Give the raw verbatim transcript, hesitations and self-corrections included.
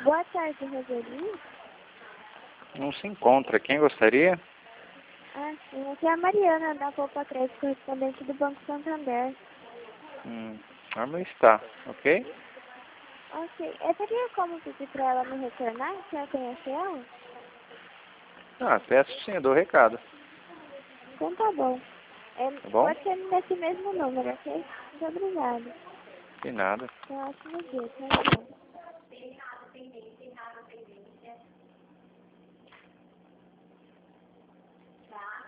Boa tarde, Roseli. Não se encontra. Quem gostaria? Ah, sim. Aqui é a Mariana, da Poupa Crédito, correspondente do Banco Santander. Hum, ela não está, ok? Ok. Eu teria como pedir para ela me retornar? Se ela conhece ela? Ah, peço sim, eu dou o recado. Então tá bom. É, Tá bom? pode ser nesse mesmo número, ok? Muito obrigada. De nada. Tenha um ótimo dia. Tchau, tchau.